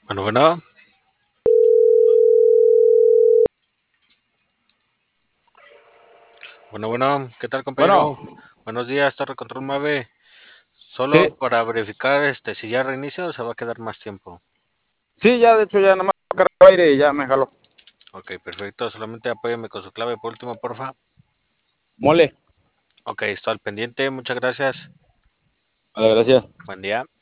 Bueno, bueno, bueno, ¿qué tal, Bueno, compañero? Buenos días, Torre Control 9. Solo sí, para verificar si ya reinicia o se va a quedar más tiempo. sí, ya de hecho ya nada más cargó aire y ya me jaló. Ok, perfecto. Solamente apóyame con su clave por último, porfa. Mole. Ok, estoy al pendiente. Muchas gracias. Vale, gracias. Buen día.